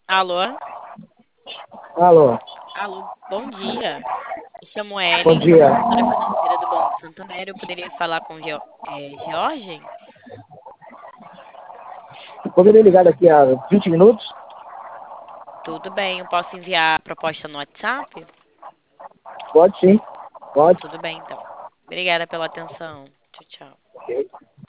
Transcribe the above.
Alô? Alô, Alô, bom dia. Me chamo bom Ellen, sou dia. consultora financeira do Banco Santander. Eu poderia falar com George? Poderia ligar daqui a 20 minutos? Tudo bem, eu posso enviar a proposta no WhatsApp? Pode sim, pode. Tudo bem, então. Obrigada pela atenção. Tchau, tchau. Ok.